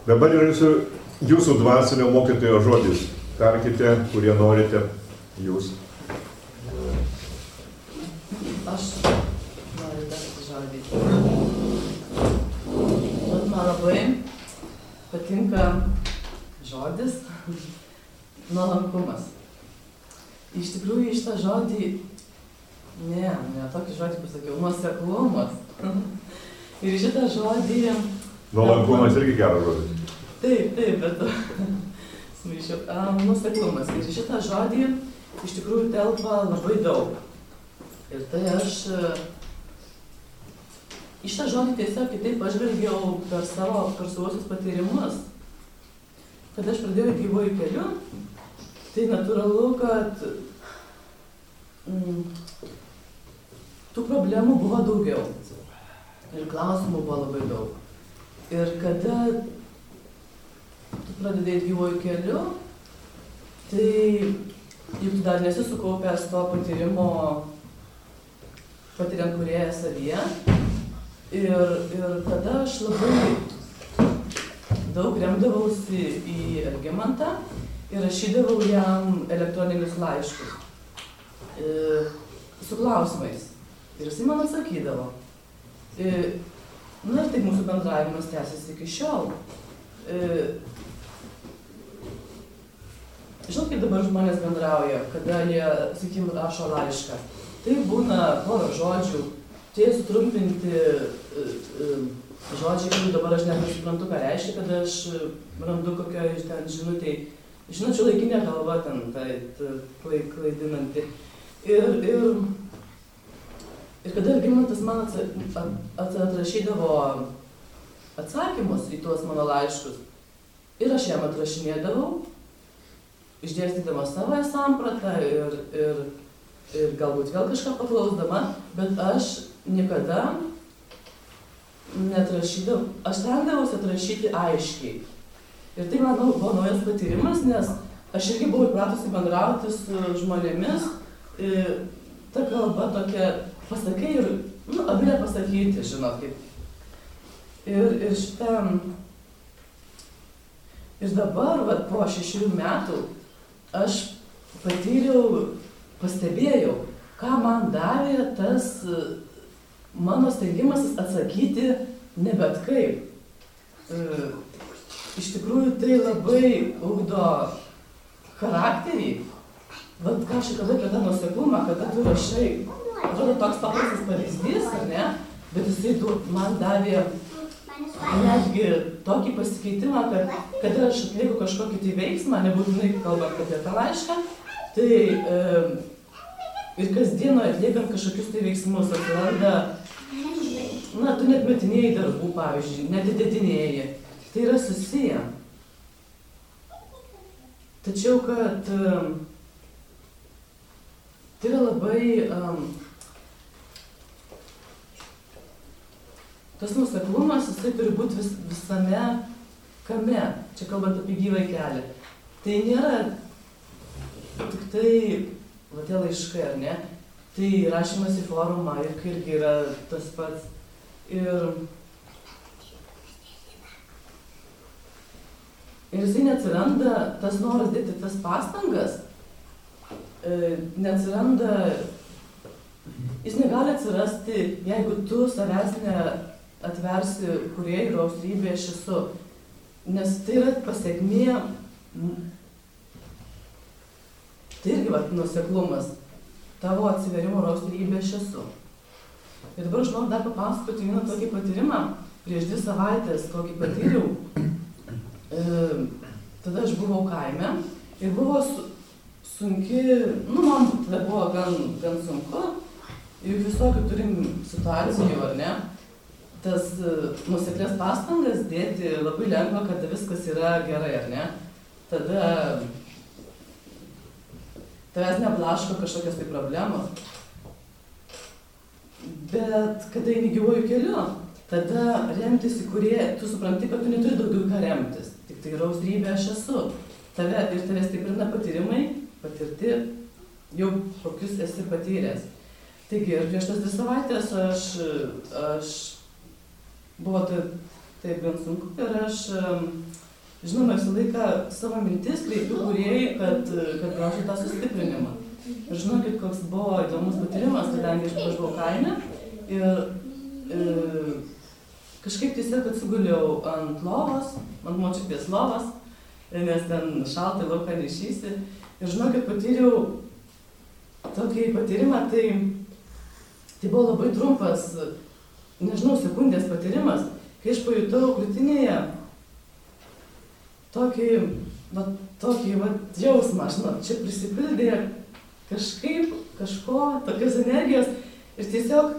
Dabar yra jūsų dvasinio mokytojo žodis. Tarkite, kurie norite jūs. Aš noriu tarti žodį. Man labai patinka žodis nuolankumas. Iš tikrųjų, šitą žodį, ne tokį žodį pasakiau, nuoseklumas. Ir šitą žodį... Nuolankumas irgi geras žodis. Taip, bet smaišiau. Nuoseklumas. Ir šitą žodį iš tikrųjų telpa labai daug. Ir tai aš į šitą žodį tiesiog kitaip pažvelgiau per savuosius patyrimus. Kad aš pradėjau gyvuoju keliu, tai natūralu, kad tų problemų buvo daugiau. Ir klausimų buvo labai daug. Ir kada tu pradedai gyvuoju keliu, tai juk tu dar nesi sukaupęs to patyrimo, patiriant kūrėją savyje. Ir tada aš labai daug remdavausi į Algimantą ir rašydavau jam elektroninius laiškus su klausimais. Ir jisai man atsakydavo. Ir taip mūsų bendravimas tęsiasi iki šiol. Žinot, kaip dabar žmonės bendrauja, kada jie, sakykim, rašo laišką. Tai būna porą žodžių, tie sutrumpinti žodžiai, kurių dabar aš net nesuprantu, ką reiškia, kad aš randu kokioj ten žinutėj. Žinot, šiuolaikinė kalba ten, klaidinanti. Ir kada Algimantas man atrašydavo atsakymus į tuos mano laiškus, ir aš jam atrašinėdavau, išdėstydama savo sampratą ir galbūt vėl kažką paklausdama, bet aš niekada neatrašydavau, aš stengdavausi atrašyti aiškiai. Ir tai, manau, buvo naujas patyrimas, nes aš irgi buvau įpratusi bendrauti su žmonėmis, ta kalba tokia, pasakai ir, abi nepasakyti, žinot, kaip. Ir šitą, ir dabar, po 6 metų, aš patyriau, pastebėjau, ką man davė tas mano stengimasis atsakyti ne bet kaip. Iš tikrųjų, tai labai ugdo charakterį. Vat ką aš kalbu apie tą nuoseklumą, kada tu rašai, atrodo toks paprastas pavyzdys, ar ne? Bet jisai man davė netgi tokį pasikeitimą, kad kada aš atlieku kažkokį tai veiksmą, nebūtinai kalbant apie tą laišką, tai ir kasdienoje atliekant kažkokius tai veiksmus atsiranda, tu net metinėjai darbų, pavyzdžiui, net atidėtinėjai. Tai yra susiję. Tačiau, kad tai yra labai tas nuoseklumas, jisai turi būti visame kame, čia kalbant apie gyvą kelią. Tai nėra tik tai, tie laiškai, ar ne, tai rašymas į forumą irgi yra tas pats. Ir jisai neatsiranda, tas noras dėti tas pastangas, neatsiranda, jis negali atsirasti, jeigu tu savęs neatversi kūrėjui ir austrybėje aš esu. Nes tai yra pasekmė, tai irgi nuoseklumas, tavo atsiverimo ir austrybėje aš esu. Ir dabar aš noriu dar papasakoti vieną tokį patyrimą, prieš 2 savaitės kokį patyriau. Tada aš buvau kaime ir buvo sunki, man tada buvo gan sunku, juk visokių turim situacijų, ar ne? Tas nuoseklės pastangas dėti labai lengva, kada viskas yra gerai, ar ne? Tada tavęs neblaško kažkokios tai problemos. Bet kada eini gyvuoju keliu, tada remtis į kurie, tu supranti, kad tu neturi daugiau ką remtis. Tik tai yra austrybė aš esu. Tave stiprina patyrimai, patirti jau kokius esi patyręs. Taigi, ir prieš tas 2 savaitės aš buvo taip gan sunku. Ir aš, žinoma, visą laiką savo mintis kreipiu kūrėjai, kad gaučiau tą sustiprinimą. Ir žinokit, koks buvo įdomus patyrimas, kadangi aš važiavau kaime ir kažkaip tiesiog atsiguliau ant lovos, ant močiutės lovos, nes ten šaltai lauką neišysi. Ir žinokit, patyriau tokį patyrimą, tai buvo labai trumpas, nežinau, sekundės patyrimas, kai aš pajutau krūtinėje tokį jausmą, žinot, čia prisipildė kažko, tokios energijos ir tiesiog,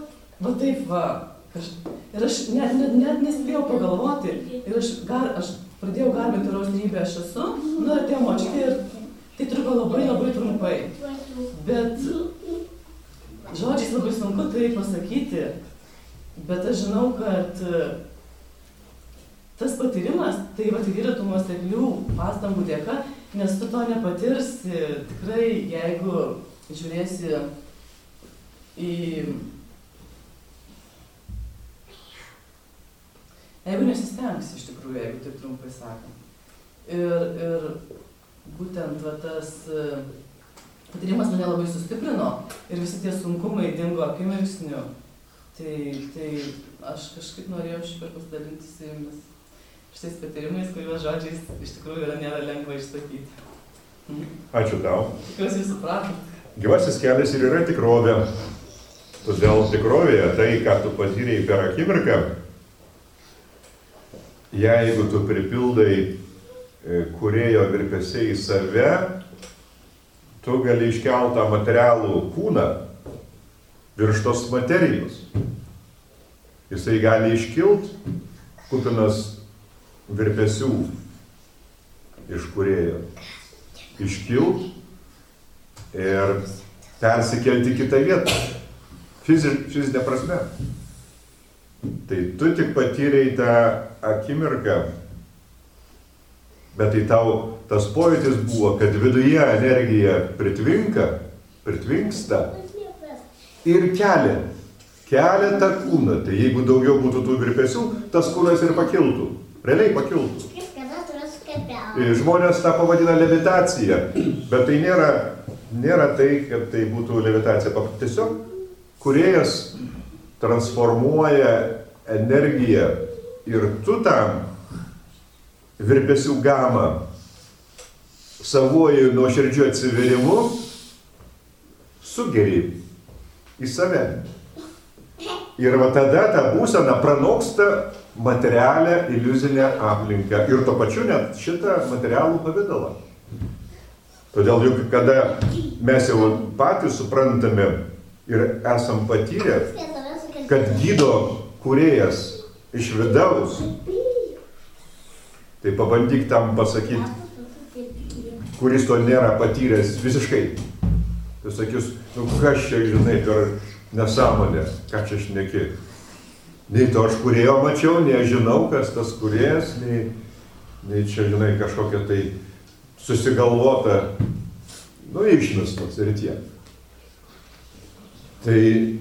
ir aš net nespėjau pagalvoti ir aš pradėjau garbinti Rožnybę, aš esu, atėjo močiutė ir tai truko labai trumpai, bet žodžiais labai sunku tai pasakyti, bet aš žinau, kad tas patyrimas, tai yra tų nuoseklių pastangų dėka, nes tu to nepatirsi tikrai, jeigu žiūrėsi jeigu nesistengsi iš tikrųjų, jeigu taip trumpai sakant. Ir būtent tas patyrimas mane labai sustiprino ir visi tie sunkumai dingo akimirksniu. Tai aš kažkaip norėjau šįkart pasidalinti su jumis šitais patyrimais, kuriuos žodžiais iš tikrųjų nėra lengva išsakyti. Ačiū tau. Tikiuosi jūs supratot. Gyvasis kelias ir yra tikrovė. Todėl tikrovėje tai, ką tu patyrei per akimirką, jeigu tu pripildai kūrėjo virpesiai į save, tu gali iškeltą materialų kūną virš tos materijos. Jisai gali iškilt, kupinas virpesių iš kūrėjo. Iškilt ir persikelti kitą vietą. Fizinė prasme. Tai tu tik patyrei tą akimirką, bet tai tau tas pojūtis buvo, kad viduje energija pritvinksta ir kelia tą kūną. Tai jeigu daugiau būtų tų virpesių, tas kūnas ir pakiltų. Realiai pakiltų. Žmonės tą pavadina levitacija, bet tai nėra tai, kad tai būtų levitacija. Tiesiog kūrėjas transformuoja energiją ir tu tam virpesių gamą savuoju nuoširdžiu atsivėrimu sugeri į save. Ir va tada ta būsena pranoksta materialią iliuzinę aplinką ir tuo pačiu net šitą materialų pavidalą. Todėl juk kada mes jau patys suprantame ir esam patyrę, kad gydo kūrėjas iš vidaus, tai pabandyk tam pasakyti, kuris to nėra patyręs visiškai. Tai sakys, kas čia, žinai, per nesąmonė, ką čia šneki. Nei to aš kūrėjo mačiau, nei aš žinau, kas tas kūrėjas, nei čia, žinai, kažkokia tai susigalvota, išmistos ir tiek. Tai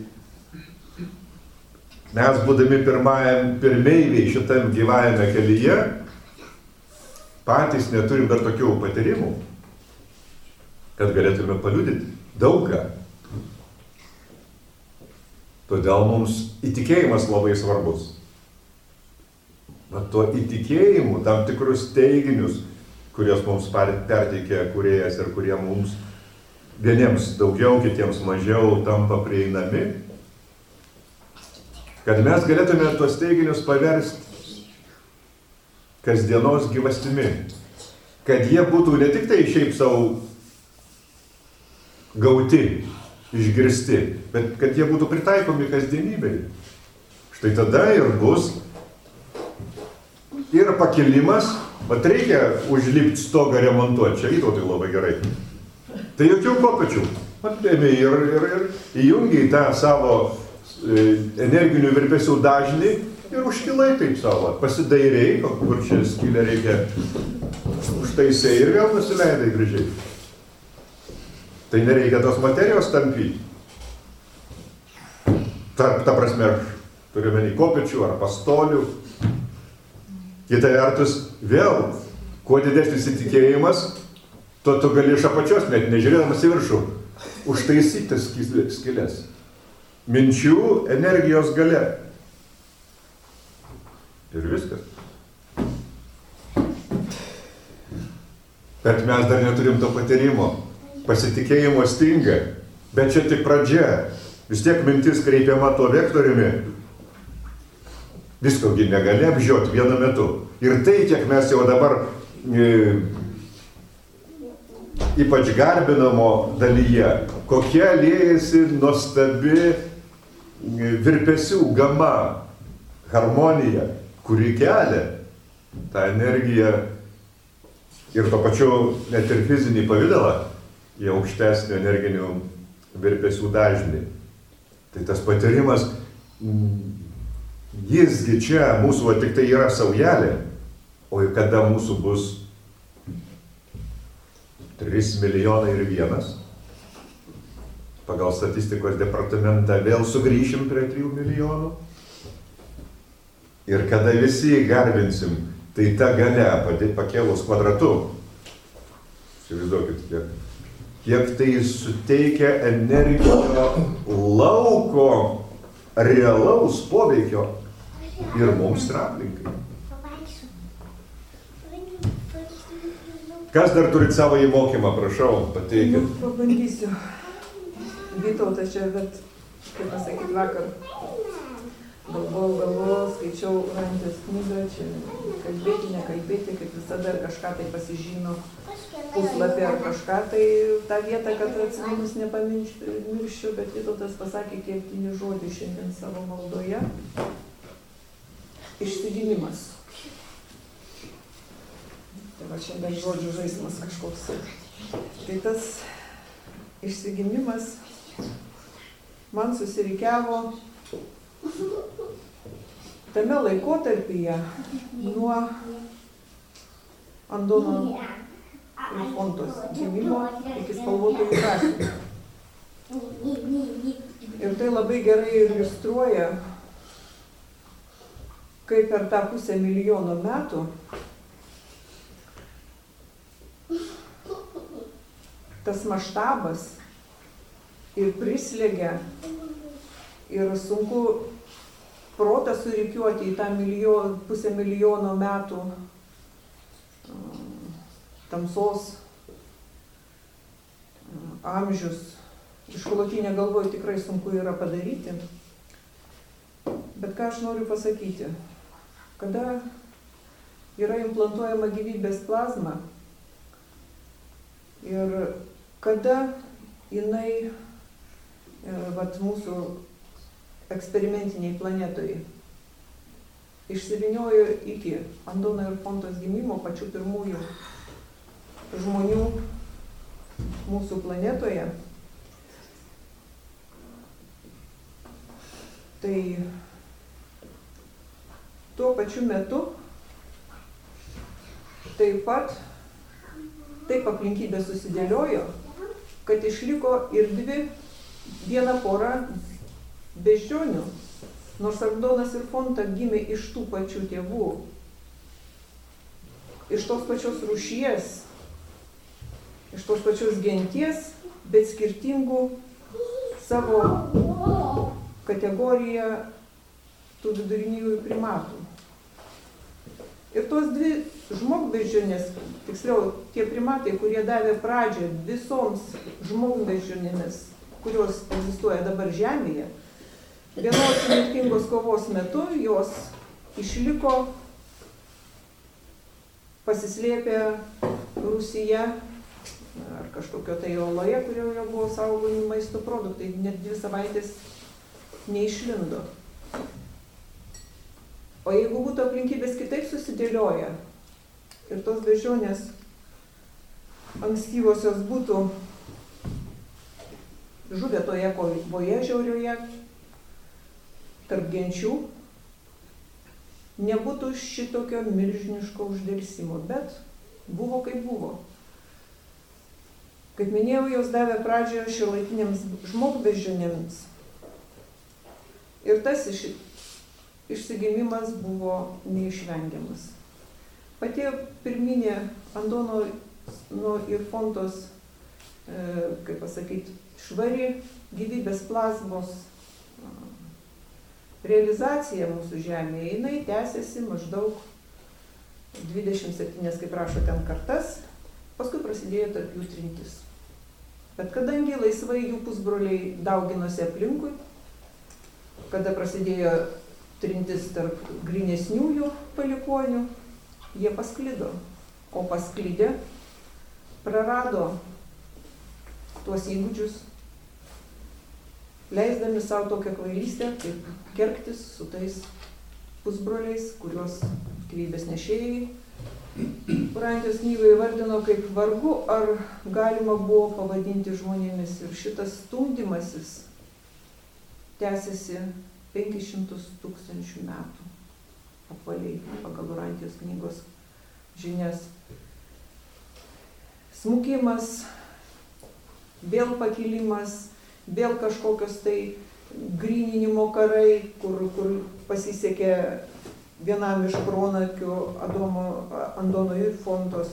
mes, būdami pirmeiviai šitam gyvajame kelyje, patys neturim dar tokių patyrimų, kad galėtume paliudyti daugą. Todėl mums įtikėjimas labai svarbus. Bet tuo įtikėjimu tam tikrus teiginius, kuriuos mums perteikia kūrėjas ir kurie mums vieniems daugiau, kitiems mažiau tampa prieinami, kad mes galėtume tuos teiginius paversti kasdienos gyvastimi. Kad jie būtų ne tik tai šiaip savo gauti, išgirsti, bet kad jie būtų pritaikomi kasdienybei. Štai tada ir bus ir pakilimas, bet reikia užlipti stogą remontuoti, čia Vytautui labai gerai. Tai jokių kopečių. Ir įjungiai tą savo energinių virpesių dažnį ir užkilai taip savo. Pasidairiai, kur čia skylę reikia, užtaisai ir vėl nusileidai gražiai. Tai nereikia tos materijos tampyti. Ta prasme, aš turiu menį kopečių ar pastolių. Kita vertus, vėl, kuo didesnis įtikėjimas, tuo tu gali iš apačios, net nežiūrėdamas į viršų, užtaisyti tas skylės. Minčių energijos galia. Ir viskas. Bet mes dar neturim to patyrimo. Pasitikėjimo stinga. Bet čia tik pradžia. Vis tiek mintis kreipiama tuo vektoriumi. Visko gi negali apžioti vienu metu. Ir tai, kiek mes jau dabar ypač garbinamo dalyje, kokia liejasi nuostabi virpesių gama, harmonija, kuri kelia tą energiją ir to pačiu net ir fizinį pavydalą į aukštesnį energinių virpesių dažnį. Tai tas patyrimas, jisgi čia mūsų tik tai yra saujelė, o kada mūsų bus 3 milijonai ir 1, pagal statistikos departamentą vėl sugrįšim prie 3 milijonų. Ir kada visi garbinsim, tai ta galia pakėlus kvadratu, įsivaizduokit, kiek tai suteikia energinio lauko, realaus poveikio ir mums ir aplinkai. Kas dar turit savo įmokymą, prašau, pateikit. Pabandysiu. Vytautas čia, bet, kaip pasakyt, vakar galvojau, skaičiau Rantės knygą, čia kalbėti, nekalbėti, kaip visada ir kažką tai pasižymiu puslapį ar kažką, tai tą vietą, kad atsiminus nepamirščiau, bet Vytautas pasakė kertinį žodį šiandien savo maldoje. Išsigimimas. Tai va šiandien žodžių žaismas kažkoks. Tai tas išsigimimas man susirikiavo tame laikotarpyje nuo Andono ir Fontos gimimo iki Spalvotųjų krastų. Ir tai labai gerai iliustruoja, kaip per tą 500 milijono metų tas maštabas ir prislėgia ir sunku protą surikiuoti į tą 500 milijono metų tamsos amžius. Iškolotinė galvoje tikrai sunku yra padaryti. Bet ką aš noriu pasakyti? Kada yra implantuojama gyvybės plazma ir kada jinai vat, mūsų eksperimentiniai planetoje išsivyniojo iki Andono ir Fontos gimimo, pačių pirmųjų žmonių mūsų planetoje, tai tuo pačiu metu taip pat taip aplinkybės susidėliojo, kad išliko ir viena pora beždžionių, nors Andonas ir Fonta gimė iš tų pačių tėvų, iš tos pačios rūšies, iš tos pačios genties, bet skirtingų savo kategoriją tų viduriniųjų primatų. Ir tos dvi žmogbeždžionės, tiksliau tie primatai, kurie davė pradžią visoms žmogbeždžionėmis, kurios egzistuoja dabar Žemėje, vienos mirtingos kovos metu jos išliko, pasislėpė rūsyje ar kažkokio tai oloje, kurioje buvo saugomi maisto produktai, net 2 savaitės neišlindo. O jeigu būtų aplinkybės kitaip susidėlioja ir tos beždžionės ankstyvosios būtų žuvę toje kovoje žiaurioje tarp genčių, nebūtų šitokio milžiniško uždelsimo, bet buvo kaip buvo. Kaip minėjau, jos davė pradžią šiuolaikinėms žmogbeždžionėms. Ir tas išsigimimas buvo neišvengiamas. Pati pirminė Andono ir Fontos, kaip pasakyti, švari gyvybės plazmos realizacija mūsų žemėje, jinai tęsiasi maždaug 27, kaip rašo ten, kartas, paskui prasidėjo tarp jų trintis. Bet kadangi laisvai jų pusbroliai dauginosi aplinkui, kada prasidėjo trintis tarp grynesniųjų palikuonių, jie pasklido, o pasklidę prarado tuos įgūdžius, leisdami savo tokią kvailystę, kaip kergtis su tais pusbroliais, kuriuos gyvybės nešėjai Urantijos knygoje įvardino kaip vargu, ar galima buvo pavadinti žmonėmis. Ir šitas stumdymasis tęsiasi 500 000 metų apvaliai pagal Urantijos knygos žinias. Smukimas, vėl pakilimas, vėl kažkokios tai gryninimo karai, kur pasisekė vienam iš pronakių Andono ir Fontos.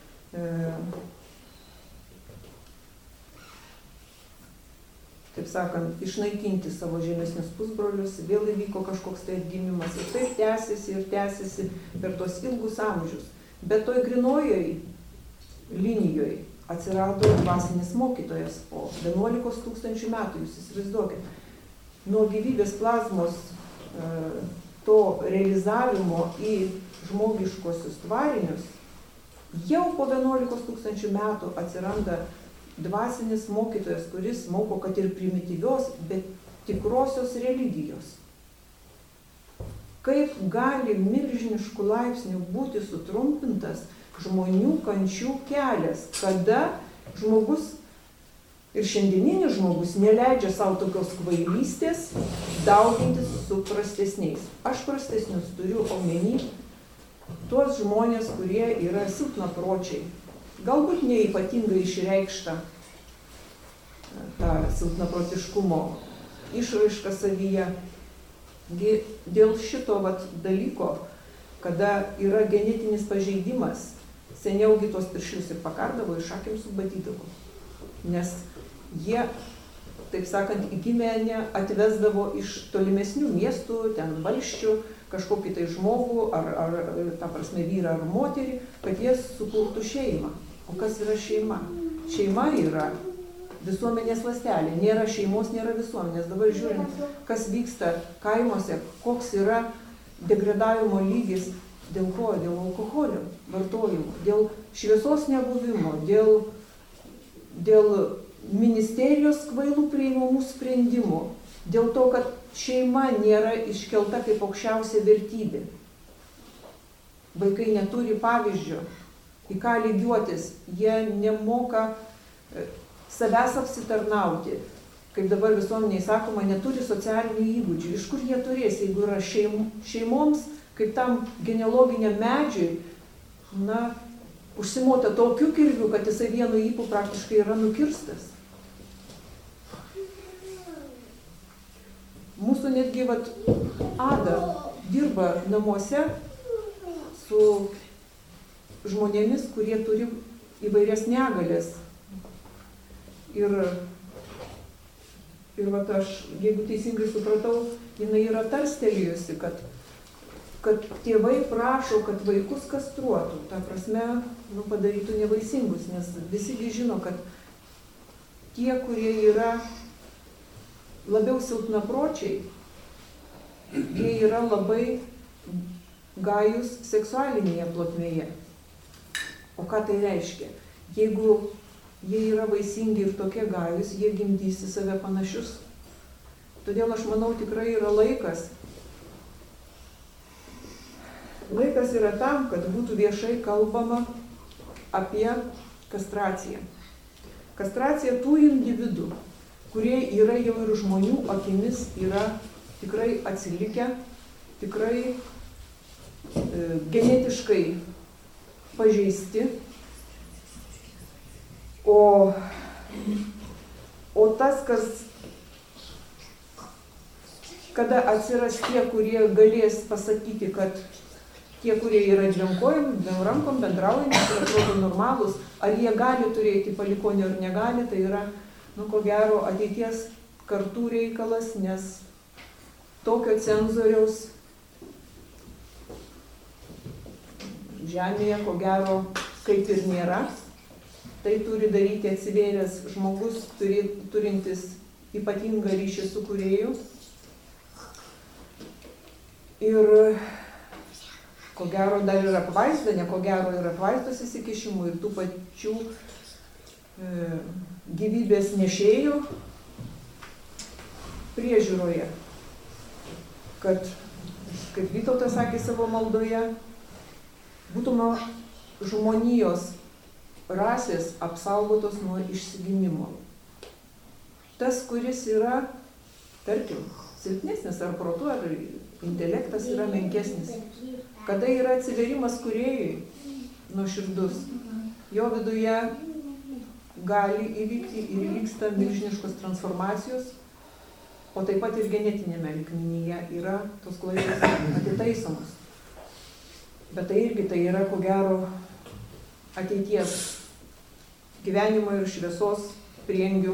Taip sakant, išnaikinti savo žemesnius pusbrolius, vėl įvyko kažkoks tai atgimimas. Ir taip tęsiasi per tos ilgus amžius. Bet toj grinojoj linijoje atsirado dvasinis mokytojas po 11 000 metų, jūs įsivaizduokit. Nuo gyvybės plazmos to realizavimo į žmogiškosius tvarinius, jau po 11 000 metų atsiranda dvasinis mokytojas, kuris moko, kad ir primityvios, bet tikrosios religijos. Kaip gali milžiniškų laipsnių būti sutrumpintas žmonių kančių kelias, kada žmogus ir šiandieninis žmogus neleidžia savo tokios kvailystės daugintis su prastesniais. Aš prastesnius turiu omeny tuos žmonės, kurie yra silpnapročiai. Galbūt neypatingai išreikšta tą silpnaprotiškumo išraišką savyje. Dėl šito dalyko, kada yra genetinis pažeidimas, seniaugi tuos piršlius ir pakardavo, ir šakėm subadydavo. Nes jie, taip sakant, į giminę atvesdavo iš tolimesnių miestų, ten valsčių, kažkokį tai žmogų, ar ta prasme vyrą ar moterį, kad jie sukurtų šeimą. O kas yra šeima? Šeima yra visuomenės ląstelė. Nėra šeimos, nėra visuomenės. Dabar žiūrint, kas vyksta kaimuose, koks yra degradavimo lygis, dėl ko? Dėl alkoholio vartojimo, dėl šviesos nebuvimo, dėl ministerijos kvailų priimamų sprendimų, dėl to, kad šeima nėra iškelta kaip aukščiausia vertybė. Vaikai neturi pavyzdžio, į ką lygiuotis, jie nemoka savęs apsitarnauti. Kaip dabar visuomeniai sakoma, neturi socialinių įgūdžių. Iš kur jie turės, jeigu yra šeimoms, kaip tam genealoginiam medžiui, užsimota tokiu kirviu, kad jisai vienu ypu praktiškai yra nukirstas. Mūsų netgi Ada dirba namuose su žmonėmis, kurie turi įvairias negalės. Ir aš, jeigu teisingai supratau, jinai yra tarstelėjusi, kad tėvai prašo, kad vaikus kastruotų, ta prasme, padarytų nevaisingus, nes visi žino, kad tie, kurie yra labiau silpnapročiai, jie yra labai gajus seksualinėje plotmėje. O ką tai reiškia? Jeigu jie yra vaisingi ir tokie gajus, jie gimdys į save panašius. Todėl aš manau, tikrai yra laikas. Laikas yra tam, kad būtų viešai kalbama apie kastraciją. Kastracija tų individų, kurie yra jau ir žmonių akimis, yra tikrai atsilikę, tikrai genetiškai pažeisti. O tas, kada atsiras tie, kurie galės pasakyti, kad tie, kurie yra dviem kojom, dviem rankom, bendraujantys ir atrodo normalūs, ar jie gali turėti palikuonių ar negali, tai yra, ko gero, ateities kartų reikalas, nes tokio cenzoriaus žemėje, ko gero, kaip ir nėra. Tai turi daryti atsivėręs žmogus, turintis ypatingą ryšį su kūrėju. Ir ko gero dar yra apvaizda, ne ko gero yra apvaizdos įsikišimų ir tų pačių gyvybės nešėjų priežiūroje. Kad, kaip Vytautas sakė savo maldoje, būtume žmonijos rasės apsaugotos nuo išsigimimo. Tas, kuris yra, tarkim, silpnesnis ar protu, ar intelektas yra menkesnis. Kada yra atsiverimas kūrėjui nuoširdus, jo viduje gali įvykti ir įvyksta milžiniškos transformacijos, o taip pat ir genetinėme lygmenyje yra tos klaidos atitaisomos. Bet tai irgi tai yra, ko gero, ateities gyvenimo ir šviesos prieangių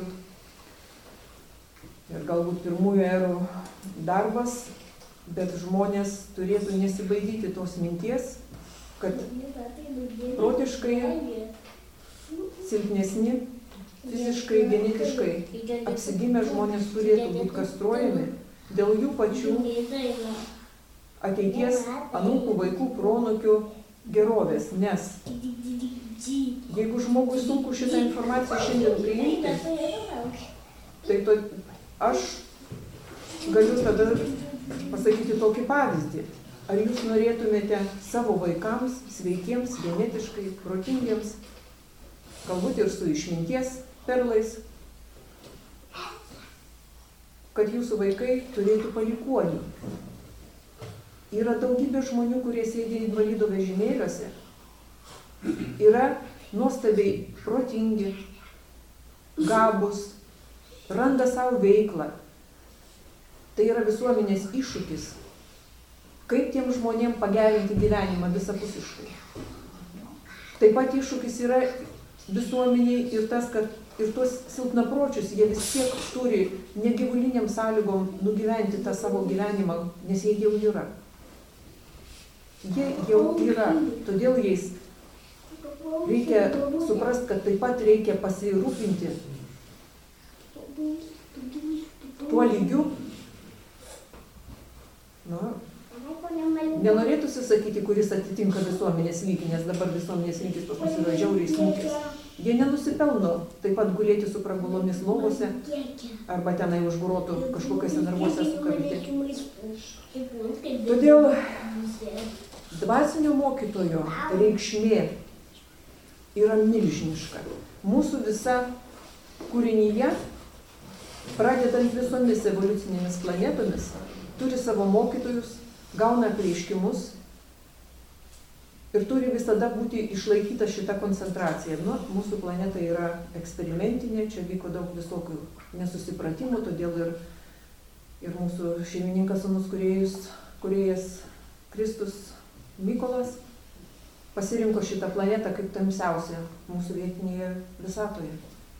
ir galbūt pirmųjų erų darbas, bet žmonės turėtų nesibaidyti tos minties, kad protiškai silpnesni, fiziškai, genetiškai apsigimę žmonės turėtų būti kastruojami dėl jų pačių ateities anūkų, vaikų, proanūkių gerovės, nes jeigu žmogui sunku šitą informaciją šiandien priimti, tai aš galiu tada pasakyti tokį pavyzdį. Ar jūs norėtumėte savo vaikams, sveikiems, genetiškai, protingiems, galbūt ir su išminties perlais, kad jūsų vaikai turėtų palikuonių? Yra daugybė žmonių, kurie sėdi invalido vežimėliuose, yra nuostabiai protingi, gabūs, randa savo veiklą. Tai yra visuomenės iššūkis. Kaip tiem žmonėm pagerinti gyvenimą visapusiškai. Taip pat iššūkis yra visuomeniai ir tas, kad ir tuos silpnapročius jie vis tiek turi negyvuliniam sąlygom nugyventi tą savo gyvenimą, nes jie jau yra. Jie jau yra, todėl jais reikia suprasti, kad taip pat reikia pasirūpinti tuo lygiu. Nenorėtųsi sakyti, kuris atitinka visuomenės lygį, nes dabar visuomenės lygis pas mus yra žiauriai smūgis. Jie nenusipelno taip pat gulėti su pragulomis lovose arba tenai už grotų kažkokiuose narvuose sukabyti. Todėl dvasinio mokytojo reikšmė yra milžiniška. Mūsų visa kūrinyje, pradedant visomis evoliucinėmis planetomis, turi savo mokytojus, gauna apreiškimus ir turi visada būti išlaikyta šita koncentracija. Mūsų planeta yra eksperimentinė, čia vyko daug visokių nesusipratimų, todėl ir mūsų šeimininkas, sūnus kūrėjas Kristus Mykolas pasirinko šitą planetą kaip tamsiausią mūsų vietinėje visatoje.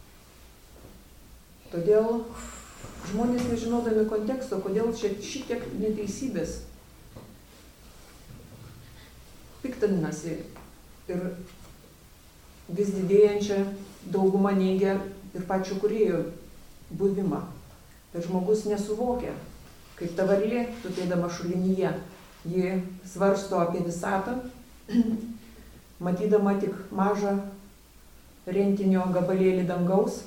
Todėl žmonės nežinodami konteksto, kodėl šitiek neteisybės piktinasi ir vis didėjančią daugumą neigia ir pačio kūrėjo buvimą. Bet žmogus nesuvokia, kaip ta varlė, tupėdama šulinyje, ji svarsto apie visatą, matydama tik mažą rentinio gabalėlį dangaus.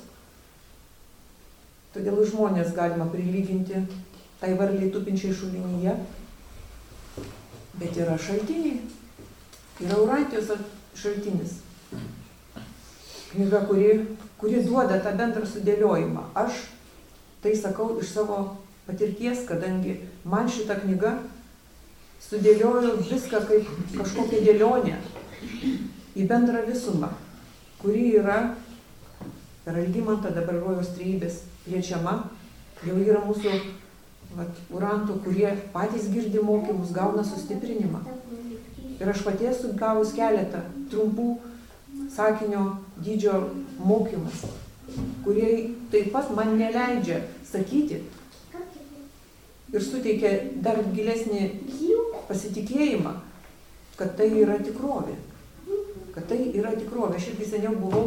Todėl žmonės galima prilyginti tai varliai tupinčiai šulinyje. Bet yra šaltiniai. Yra Urantijos šaltinis. Knyga, kuri duoda tą bendrą sudėliojimą. Aš tai sakau iš savo patirties, kadangi man šita knyga sudėliojo viską kaip kažkokią dėlionę į bendrą visumą, kuri yra per Algimantą dabar Rojaus Trejybės liečiama. Jau yra mūsų urantų, kurie patys girdi mokymus, gauna sustiprinimą. Ir aš pati esu gavus keletą trumpų sakinio dydžio mokymus, kurie taip pat man neleidžia sakyti ir suteikia dar gilesnį pasitikėjimą, kad tai yra tikrovė. Kad tai yra tikrovė. Aš irgi seniau buvau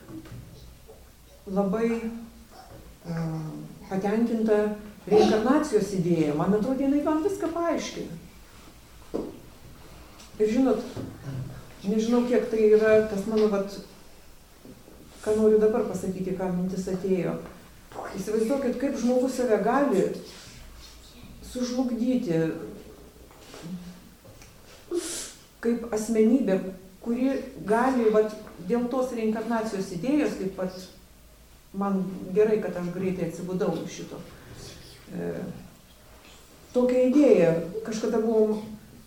labai patenkinta reinkarnacijos idėja. Man atrodo, jinai man viską paaiškina. Ir žinot, nežinau, kiek tai yra, tas mano, ką noriu dabar pasakyti, ką mintis atėjo. Įsivaizduokit, kaip žmogus save gali sužlugdyti, kaip asmenybė, kuri gali, dėl tos reinkarnacijos idėjos, kaip man gerai, kad aš greitai atsibudau iš šito. Tokia idėja, kažkada buvom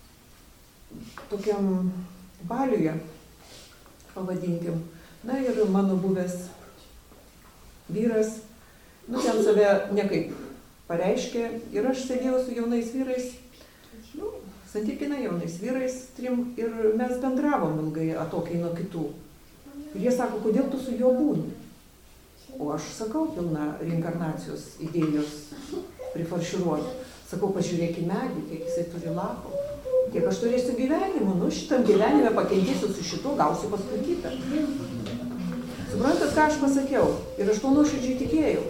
tokiam baliuje, pavadinkim, na ir mano buvęs vyras, ten save nekaip pareiškė ir aš sėdėjau su jaunais vyrais, santykinai jaunais vyrais, 3, ir mes bendravom ilgai atokiai nuo kitų. Ir jie sako, kodėl tu su juo būni? O aš sakau, pilna reinkarnacijos idėjos prifarširuoti. Sakau, pažiūrėk į medį, kiek jisai turi lapų. Kiek aš turėsiu gyvenimų, šitam gyvenime pakentėsiu su šito, gausiu paskui kitą. Suprantat, ką aš pasakiau? Ir aš to nuoširdžiai tikėjau.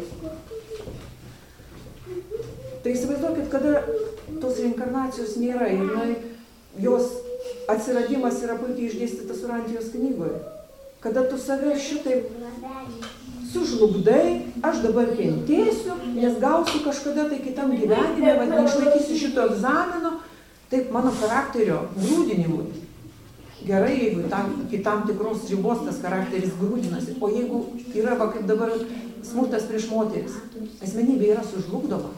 Tai įsivaizduokit, kada tos reinkarnacijos nėra ir jos atsiradimas yra puikiai išdėstytas Urantijos knygoje. Kada tu save šitaip sužlugdai, aš dabar kentėsiu, nes gausiu kažkada tai kitam gyvenime, neišlaikysiu šito egzamino, taip mano charakterio grūdinimui. Gerai, jeigu iki tam tikros ribos tas charakteris grūdinasi, o jeigu yra, kaip dabar, smurtas prieš moteris, asmenybė yra sužlugdoma.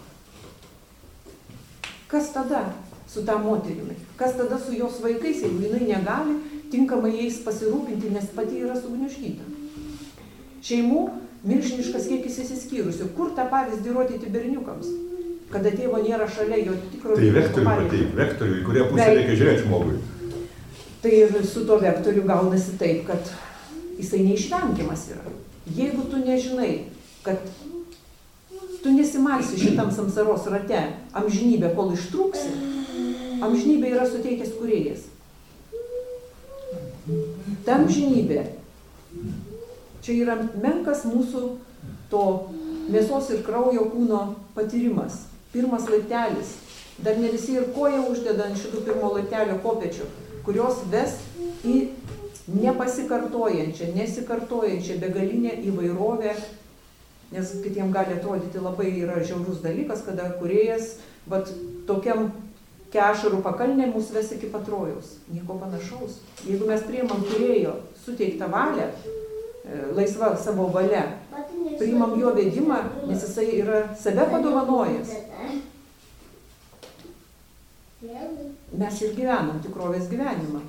Kas tada su ta moterimi? Kas tada su jos vaikais, jeigu jinai negali tinkamai jais pasirūpinti, nes pati yra sugniuždyta? Šeimų milžiniškas kiekis išsiskyrusių. Kur tą pavyzdį rodyti berniukams? Kada tėvo nėra šalia, jo tikro... Tai vektorių pateik, vektorių, į kurią pusę reikia žiūrėti žmogui. Tai ir su to vektoriu gaunasi taip, kad jisai neišvengiamas yra. Jeigu tu nežinai, kad tu nesimalsi šitam samsaros rate amžinybę, kol ištrūksi, amžinybė yra suteikęs kūrėjas. Ta amžinybė, čia yra menkas mūsų to mėsos ir kraujo kūno patyrimas. Pirmas laiptelis. Dar ne visi ir koją uždeda ant šitų pirmo laiptelio kopėčių, kurios ves į nepasikartojančią, nesikartojančią begalinę įvairovę, nes kitiems gali atrodyti labai yra žiaurus dalykas, kada kūrėjas tokiam kešarų pakalnė mus ves iki pat rojaus. Nieko panašaus. Jeigu mes priimam kūrėjo suteiktą valią, laisva savo valia, priimam jo vedimą, nes jisai yra save padovanojęs. Mes ir gyvenam tikrovės gyvenimą.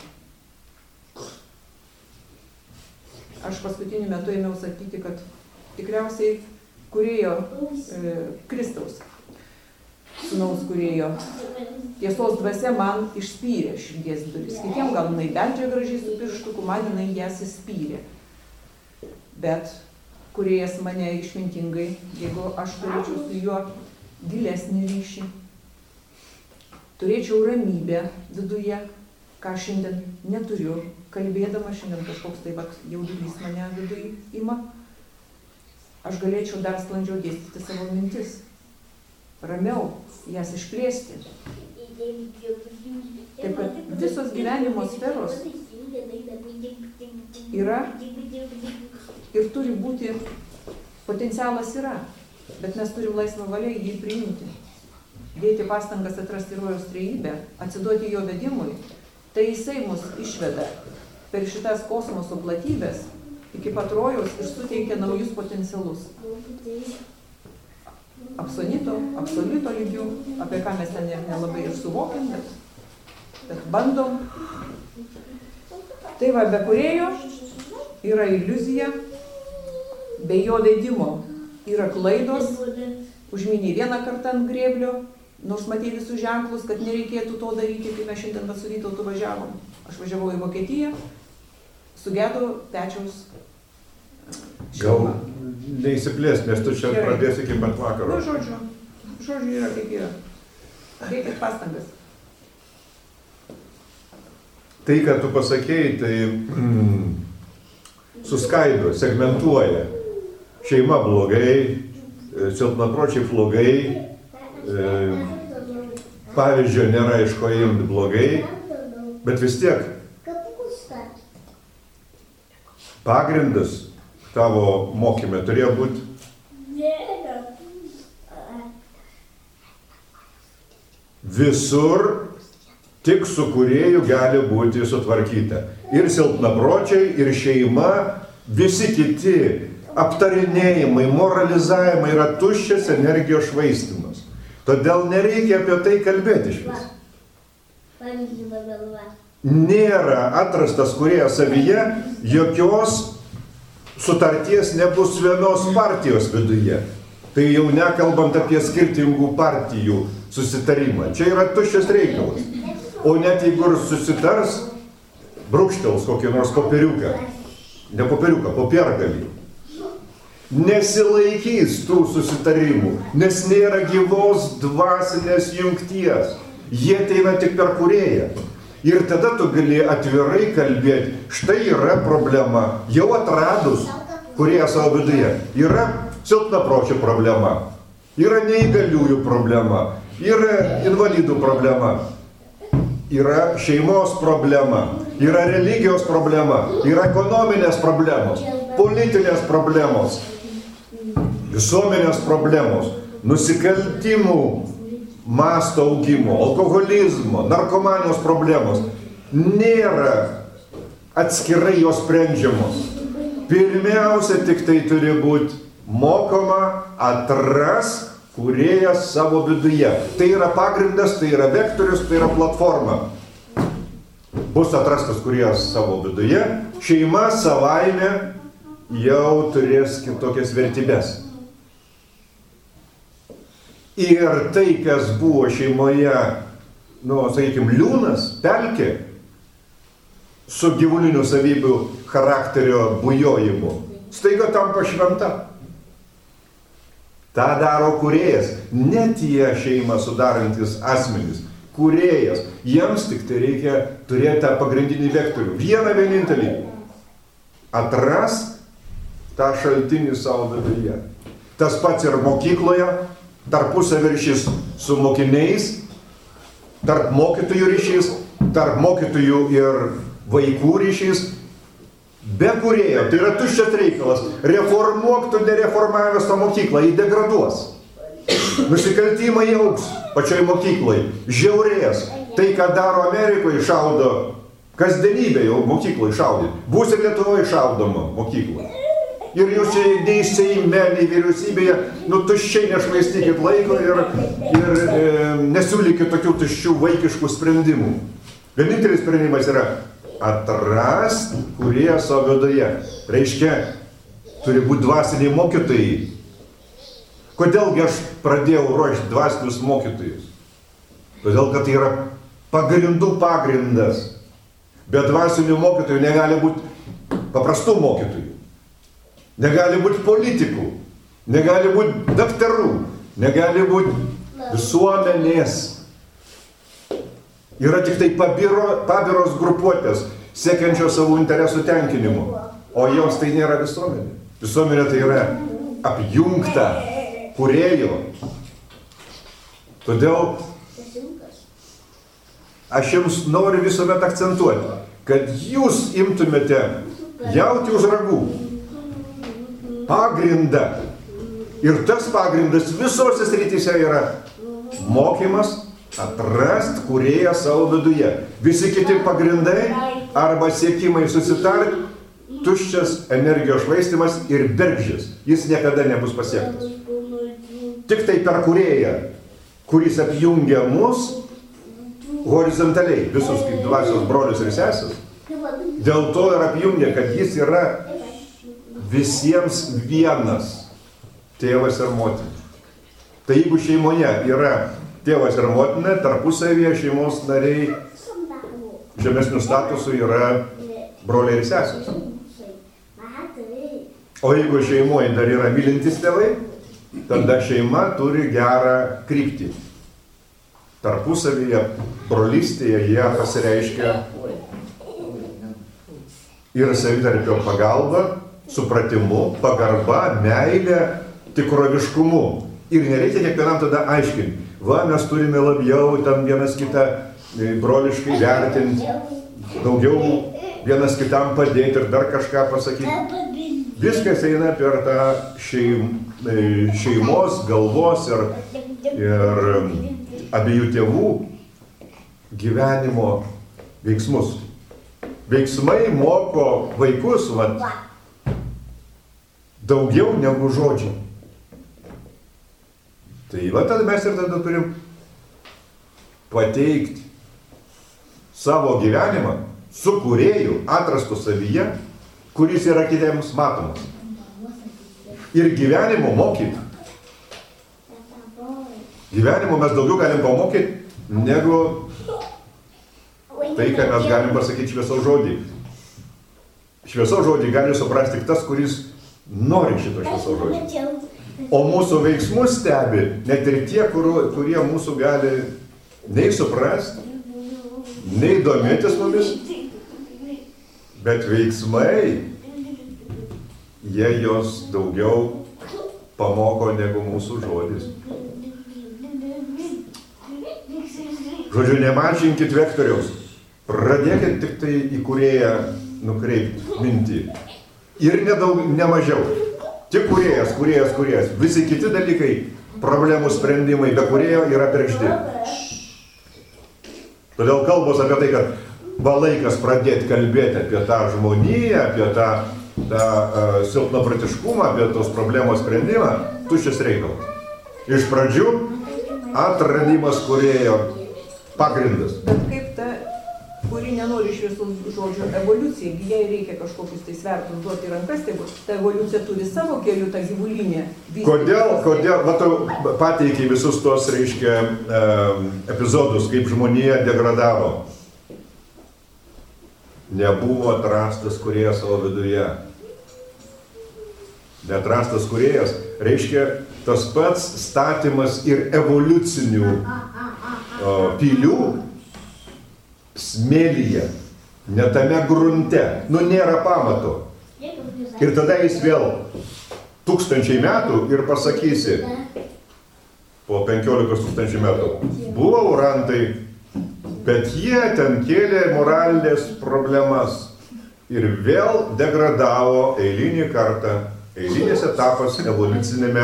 Aš paskutiniu metu ėmiau sakyti, kad tikriausiai kūrėjo Kristaus, sūnaus kūrėjo, tiesos dvasia man išspyrė širdies duris. Kitiem gal jinai beldžia gražiai su pirštuku, man jinai jas įspyrė. Bet kūrėjas mane išmintingai, jeigu aš turėčiau su juo gilesnį ryšį, turėčiau ramybę viduje, ką šiandien neturiu, kalbėdama, šiandien kažkoks jaudulys mane viduje ima, aš galėčiau dar sklandžiau dėstyti savo mintis, ramiau jas išplėsti. Taip kad visos gyvenimo sferos yra ir turi būti, potencialas yra, bet mes turim laisvą valią jį priimti, dėti pastangas atrasti rojaus trejybę, atsiduoti jo vedimui, tai jisai mus išveda per šitas kosmoso platybės iki pat rojaus ir suteikia naujus potencialus. Absoliuto lygių, apie ką mes ten nelabai ir suvokiam, bet bandom. Tai be kūrėjo yra iliuzija, be jo vedimo yra klaidos, užminiai vieną kartą ant grėblio, nors matė visus ženklus, kad nereikėtų to daryti, kaip mes šiandien su Vytautu važiavom. Aš važiavau į Vokietiją, sugedo pečiaus Gal šiluma. neįsiplės, nes tu čia pradėsi iki pat vakaro. Nu, žodžiu yra kaip yra. Dėkit pastangas. Tai, ką tu pasakėjai, tai suskaido, segmentuoja. Šeima blogai, silpnapročiai blogai, pavyzdžio nėra iš ko imti blogai, bet vis tiek pagrindas tavo mokyme turėjo būti visur tik su kūrėju gali būti sutvarkyta. Ir silpnapročiai, ir šeima, visi kiti aptarinėjimai, moralizavimai yra tuščias energijos švaistymas. Todėl nereikia apie tai kalbėti iš vis. Nėra atrastas kūrėjas savyje, jokios sutarties nebus vienos partijos viduje. Tai jau nekalbant apie skirtingų partijų susitarimą. Čia yra tuščias reikalas. O net jeigu ir susitars, brūkštels kokį nors popieriuką. Ne popieriuką, popiergalį. Nesilaikys tų susitarimų, nes nėra gyvos dvasinės jungties. Jie ateina tik per kūrėją. Ir tada tu gali atvirai kalbėti, štai yra problema, jau atradus kūrėją savo viduje. Yra silpnapročių problema, yra neįgaliųjų problema, yra invalidų problema, yra šeimos problema, yra religijos problema, yra ekonominės problemos, politinės problemos, visuomenės problemos, nusikaltimų masto augimo, alkoholizmo, narkomanijos problemos. Nėra atskirai jos sprendžiamos. Pirmiausia, tik tai turi būti mokoma atras kūrėjas savo viduje. Tai yra pagrindas, tai yra vektorius, tai yra platforma. Bus atrastas kūrėjas savo viduje, šeima savaime jau turės kitokias vertybės. Ir tai, kas buvo šeimoje, sakykime, liūnas, pelkė, su gyvulinių savybių charakterio bujojimu, staiga tampa šventa. Ta daro kūrėjas, ne tie šeimą sudarantis asmenys, kūrėjas. Jiems tik tai reikia turėti tą pagrindinį vektorių. Vieną vienintelį. Atras tą šaltinį savo viduje. Tas pats ir mokykloje, tarpusavio ryšys su mokiniais, tarp mokytojų ryšys, tarp mokytojų ir vaikų ryšys. Be kūrėjo, tai yra tuščias reikalas. Reformuok tu nereformavęs tą mokyklą, jį degraduos. Nusikaltimai augs pačioj mokyklai, žiaurės. Tai, ką daro Amerikoje, šaudo kasdienybė jau mokykloje šaudė. Bus ir Lietuvoje šaudoma mokykla. Ir jūs čia nei Seime, nei vyriausybėje, tuščiai nešvaistykit laiko ir nesiūlykit tokių tuščių vaikiškų sprendimų. Vienintelis sprendimas yra atrast kūrėją savo viduje. Reiškia, turi būti dvasiniai mokytojai. Kodėlgi aš pradėjau ruošti dvasinius mokytojus? Todėl, kad tai yra pagrindų pagrindas. Be dvasinių mokytojų negali būti paprastų mokytojų. Negali būti politikų, negali būti daktarų, negali būti visuomenės. Yra tik tai pabiros grupuotės, siekiančios savo interesų tenkinimo. O jos tai nėra visuomenė. Visuomenė tai yra apjungta kūrėjo. Todėl aš jums noriu visuomet akcentuoti, kad jūs imtumėte jauti už ragų pagrindą. Ir tas pagrindas visose srityse yra mokymas atrast kūrėją savo viduje. Visi kiti pagrindai arba siekimai susitart, tuščias energijos švaistymas ir bergždžias. Jis niekada nebus pasiektas. Tik tai per kūrėją, kuris apjungia mus horizontaliai, visus kaip dvasios brolius ir sesės. Dėl to ir apjungia, kad jis yra visiems vienas, tėvas ir motina. Tai jeigu šeimoje yra tėvas ir motina, tarpusavyje šeimos nariai žemesnių statusų yra broliai ir sesės. O jeigu šeimoje dar yra mylintys tėvai, tada šeima turi gerą kryptį. Tarpusavyje, brolystėje jie pasireiškia ir savitarpio pagalba, supratimu, pagarba, meilė, tikroviškumu. Ir nereikia kiekvienam tada aiškinti, va, mes turime labiau ten vienas kitą broliškai vertinti, daugiau vienas kitam padėti ir dar kažką pasakyti. Viskas eina per tą šeimos, galvos ir abiejų tėvų gyvenimo veiksmus. Veiksmai moko vaikus daugiau negu žodžiai. Tai tada mes ir tada turim pateikti savo gyvenimą su kūrėju atrastu savyje, kuris yra kitiems matomas. Ir gyvenimo mokyti. Gyvenimo mes daugiau galim pamokyti, negu tai, ką mes galim pasakyti šviesaus žodį. Šviesaus žodį gali suprasti tik tas, kuris nori šito šviesaus žodžio. O mūsų veiksmus stebi net ir tie, kurie mūsų gali nei suprasti, nei domėtis mumis, bet veiksmai, jie jos daugiau pamoko negu mūsų žodis. Žodžiu, nemažinkit vektoriaus. Pradėkit tik tai į kūrėją nukreipti mintį. Ir ne mažiau. Tik kūrėjas, kūrėjas, kūrėjas. Visi kiti dalykai, problemų sprendimai be kūrėjo yra peršti. Todėl kalbos apie tai, kad laikas pradėti kalbėti apie tą žmoniją, apie tą silpnapratiškumą, apie tos problemos sprendimą, tuščias reikalas. Iš pradžių atradimas kūrėjo pagrindas. Bet kaip ta, kuri nenori šviesaus žodžio evoliucija, jai reikia kažkokius tai svertus duoti į rankas, tai ta evoliucija turi savo kelių, tą gyvulinę. Kodėl, tu pateikiai visus tos, reiškia, epizodus, kaip žmonija degradavo. Nebuvo atrastas kūrėjas savo viduje. Neatrastas kūrėjas reiškia tas pats statymas ir evoliucinių pilių smėlyje, ne tame grunte. Nėra pamato. Ir tada jis vėl 1000 metų ir pasakysi, po 15 000 metų, buvo urantai, bet jie ten kėlė moralinės problemas ir vėl degradavo eilinį kartą, eilinis etapas evoliucinėme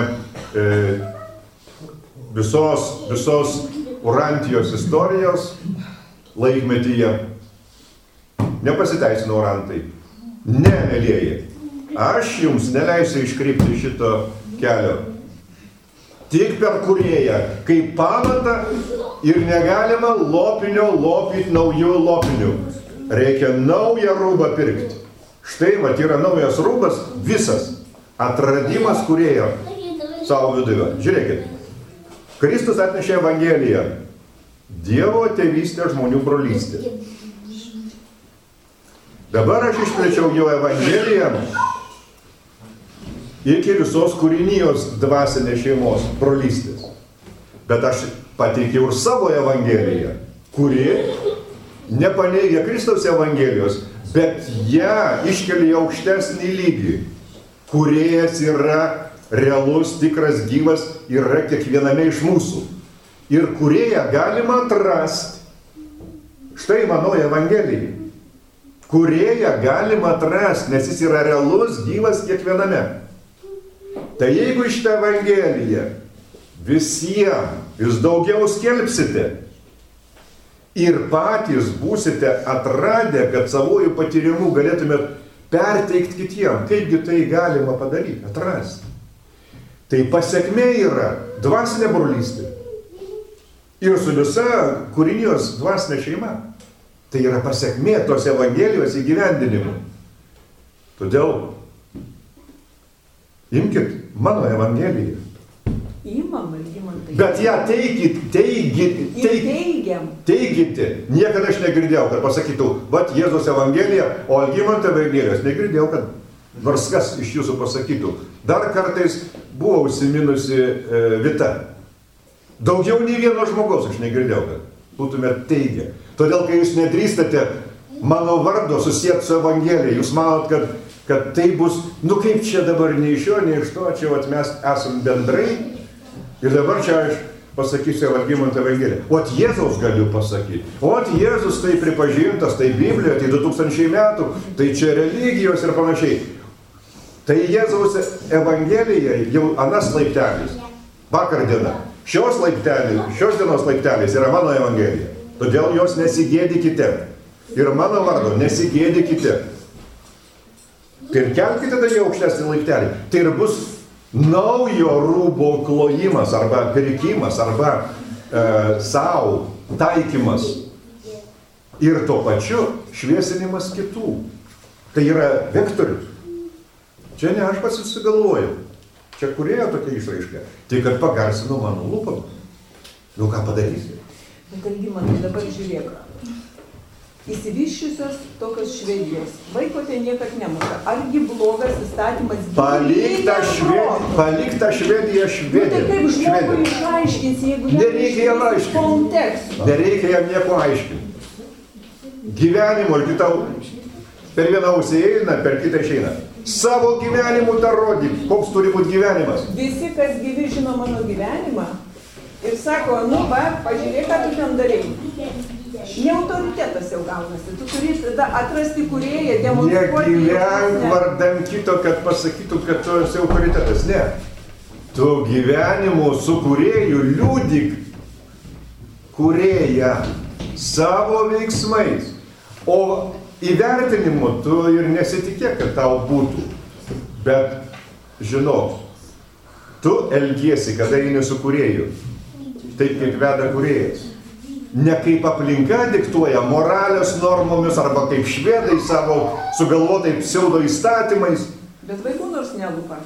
visos urantijos istorijos laikmetyje. Nepasiteisino urantai. Ne, mielieji, aš jums neleisiu iškrypti šito kelio. Tik per kūrėją, kaip pamatą ir negalima lopinio lopyti naujų lopinių. Reikia naują rūbą pirkti. Štai, yra naujas rūbas, visas atradimas kūrėjo savo viduje. Žiūrėkit, Kristus atnešė Evangeliją, Dievo tėvystę, žmonių brolystę. Dabar aš išplečiau jo Evangeliją iki visos kūrinijos dvasinės šeimos brolystės. Bet aš pateikiau ir savo Evangeliją, kuri nepaneigia Kristaus Evangelijos, bet ją iškelia į aukštesnį lygį. Kūrėjas yra realus, tikras, gyvas, yra kiekviename iš mūsų. Ir kūrėją galima atrasti. Štai mano Evangelija. Kūrėją galima atrasti, nes jis yra realus, gyvas kiekviename. Tai jeigu šitą Evangeliją visiems jūs daugiau skelbsite ir patys būsite atradę, kad savojų patyrimų galėtumėt perteikti kitiem, kaipgi tai galima padaryti, atrasti. Tai pasekmė yra dvasinė brolystė. Ir su visa kūrinijos dvasinė šeima. Tai yra pasekmė tos Evangelijos įgyvendinimo. Todėl imkit mano Evangeliją Įmam, Algimantai. Bet ją teigite. Niekada aš negirdėjau, kad pasakytų, vat Jėzus Evangelija, o Algimanto Evangelijos negirdėjau, kad nors kas iš jūsų pasakytų. Dar kartais buvo užsiminusi Vita. Daugiau nei vieno žmogaus aš negirdėjau, kad būtumėt teigę. Todėl, kai jūs nedrįstate mano vardo susijęti su Evangelija, jūs manot, kad tai bus, kaip čia dabar nei iš jo, nei iš to, čia vat, mes esam bendrai ir dabar čia aš pasakysiu Algimanto Evangeliją. Ot Jėzaus galiu pasakyti. Ot Jėzus tai pripažintas, tai Biblija, tai 2000 metų, tai čia religijos ir panašiai. Tai Jėzaus Evangelija jau anas laiptelis, vakar diena. Šios dienos laiptelis yra mano Evangelija. Todėl jos nesigėdykite. Ir mano vardo nesigėdykite. Ir kelkite tai aukštesnį laiptelį. Tai ir bus naujo rūbo klojimas, arba pirkimas, arba savo taikymas. Ir tuo pačiu šviesinimas kitų. Tai yra vektorius. Čia ne aš pasigalvoju. Čia kurėjo tokia išraiška. Tai kad pagarsino mano lūpą. Ką padarysi? Bet Algimantai, dabar žiūrėk. Įsivyščiusios tokios Švedijos. Vaiko ten niekad nemuša. Argi blogas įstatymas Palik tą Švediją švedė. Tai kaip žmogui išaiškinsi, jeigu nereikia konteksto. Nereikia jam nieko aiškinti. Gyvenimo, ir tau per vieną ausį eina, per kitą išeina. Savo gyvenimu tą rodyk, koks turi būti gyvenimas. Visi, kas gyvi, žino mano gyvenimą ir sako, pažiūrėk, ką tu ten darai. Ne autoritetas jau gaunasi, tu turi tada atrasti kūrėją, demonstruoti. Negyvenk vardan kito, kad pasakytų, kad tu esi autoritetas. Ne. Tu gyvenimu su kūrėju liudyk kūrėją savo veiksmais. O įvertinimu tu ir nesitikėk, kad tau būtų. Bet žinok, tu elgiesi, kada eini su kūrėju. Taip kaip veda kūrėjas. Ne kaip aplinka diktuoja moralės normomis arba kaip švedai savo sugalvotai pseudo įstatymais. Bet vaikų nors nelupa.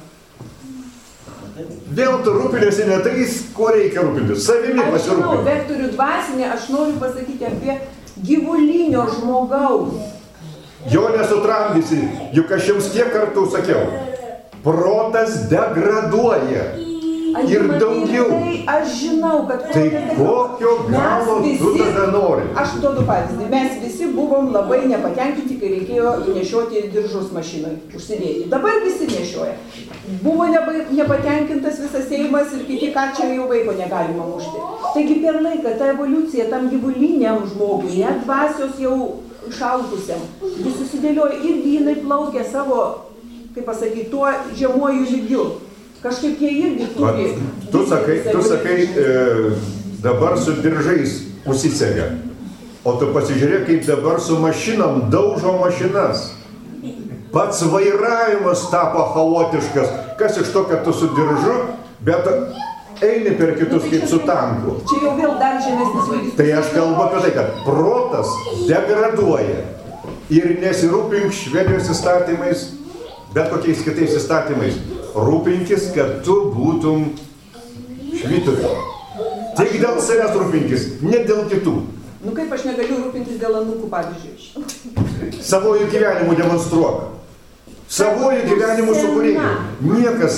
Vėl tu rūpinėsi ne tais, ko reikia rūpintis. Savimi pasirūpinti. Aš žinau, vektorių dvasinė, aš noriu pasakyti apie gyvulinio žmogaus. Jo nesutramdysi, juk aš jums kiek kartų sakiau. Protas degraduoja. Ir daugiau. Tai aš žinau, kad... Tai kokio galo tu tada nori? Aš duodu pavyzdį. Mes visi buvom labai nepatenkinti, kai reikėjo nešioti diržus mašinai, užsidėti. Dabar visi nešioja. Buvo nepatenkintas visas Seimas ir kiti, ką čia jau vaiko negalima mušti. Taigi per laiką ta evoliucija tam gyvuliniam žmogui, net dvasios jau šalpusiam, jis susidėlioja ir jinai plaukia savo, kaip pasakyti, tuo žemuoju lygiu. Kažkaip jie irgi turi. Tu sakai, dabar su diržais užsisega. O tu pasižiūrėk, kaip dabar su mašinom daužo mašinas. Pats vairavimas tapo chaotiškas. Kas iš to, kad tu su diržu, bet eini per kitus kaip su tanku. Čia jau vėl dar žemesnis lygis. Tai aš kalbu apie tai, kad protas degraduoja. Ir nesirūpink Švedijos įstatymais, bet kokiais kitais įstatymais. Rūpinkis, kad tu būtum švyturiu. Tik dėl savęs rūpinkis, ne dėl kitų. Kaip aš negaliu rūpintis dėl anūkų, pavyzdžiui? Savojų gyvenimu demonstruok. Savojų gyvenimu su kūrėju. Niekas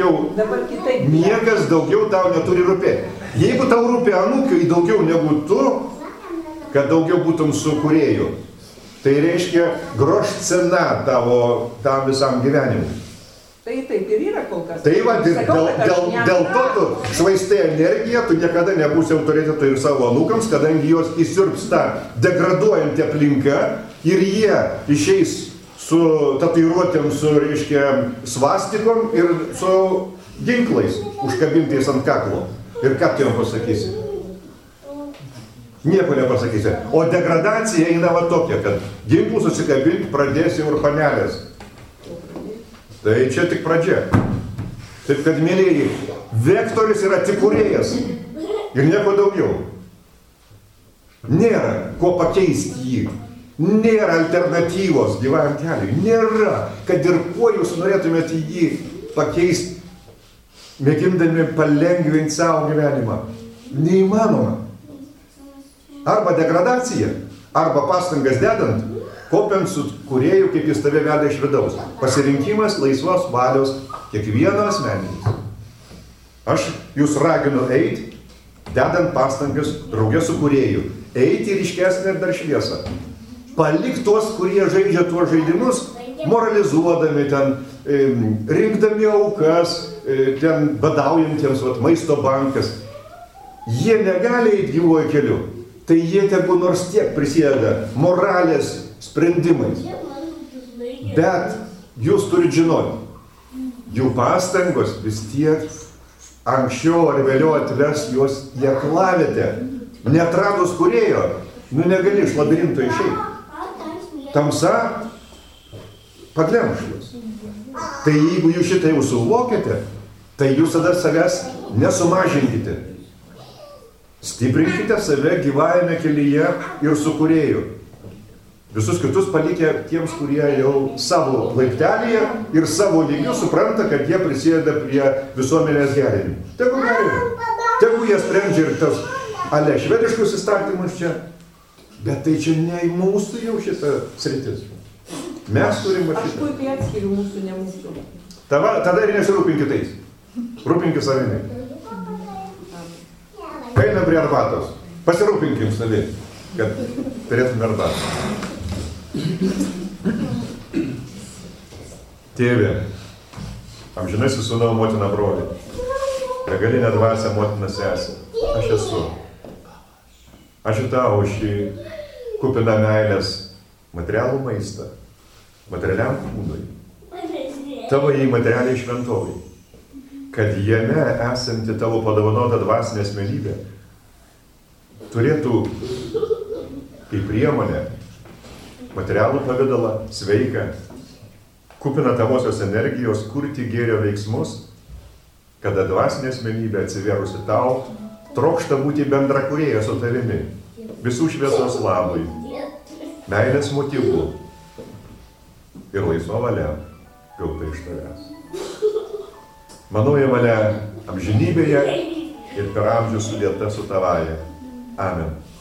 daugiau tau neturi rūpėti. Jeigu tau rūpė anūkai daugiau negu tu, kad daugiau būtum su kūrėju, tai reiškia groš cena tavo tam visam gyvenimui. Tai taip ir yra kol kas. Tai va, dėl to tu švaistai energiją, tu niekada nebūsi autoritetu ir savo anūkams, kadangi jos įsirps tą degraduojantį aplinką ir jie išeis su tatuiruotėm, su, reiškia, svastikom ir su ginklais užkabintais ant kaklo. Ir ką tu jam pasakysi? Nieko nepasakysi. O degradacija eina va tokia, kad ginklus susikabinti pradės jau ir panelės. Tai čia tik pradžia. Taip kad, mėlėjai, vektorius yra tik kūrėjas ir nieko daugiau. Nėra ko pakeisti jį. Nėra alternatyvos gyvam keliui. Nėra, kad ir kuo jūs norėtumėte jį pakeisti. mėgindami palengvinti savo gyvenimą. Neįmanoma. Arba degradacija, arba pastangas dedant, kopiant su kūrėju, kaip jis tave veda iš vidaus. Pasirinkimas laisvos valios kiekvieno asmeninis. Aš jūs raginu eiti, dedant pastangas draugė su kūrėju. Eiti į ryškesnę ir dar šviesą. Palik tuos, kurie žaidžia tuos žaidimus, moralizuodami ten, rinkdami aukas, ten badaujantiems, maisto bankas. Jie negali eiti gyvuoju keliu. Tai jie tegu nors tiek prisideda moralės sprendimais. Bet jūs turite žinoti, jų pastangos vis tiek anksčiau ar vėliau atves juos į aklavietę. Neatradus kūrėjo, negali iš labirinto išeiti. Tamsa paglemš jūs. Tai jeigu jūs šitai jau suvokite, tai jūs tada savęs nesumažinkite. Stiprinkite save gyvajame kelyje ir su kūrėju. Visus kitus palikę tiems, kurie jau savo laiptelėje ir savo lygiu supranta, kad jie prisideda prie visuomenės gerinimo. Tegu gerina. Tegu jie sprendžia ir tas švediškus įstatymus čia. Bet tai čia ne mūsų jau šitą sritis. Mes turime šitą. Aš puikiai atskiriu mūsų, ne mūsų. Tada ir nesirūpink kitais. Rūpinkis savimi. Einam prie arbatos. Pasirūpinkim savi, kad turėtume arbatą. Tėve, amžinasis sūnau, motina broli, begalinė dvasia, motina sesė, aš esu. Ačiū tau už šį kupiną meilės materialų maistą, materialiam kūnui, tavo jį materialiai šventovai, kad jame esanti tavo padovanota dvasinė asmenybė turėtų kaip priemonę materialų pavidalą, sveiką, kupiną tavosios energijos kurti gėrio veiksmus, kada dvasinė asmenybė atsivėrusi tau, trokšta būti bendrakūrėja su tavimi, visų šviesos labui, meilės motyvų ir laisva valia gauta iš tavęs. Manoji valia amžinybėje ir per amžių sudėta su tavaja. Amen.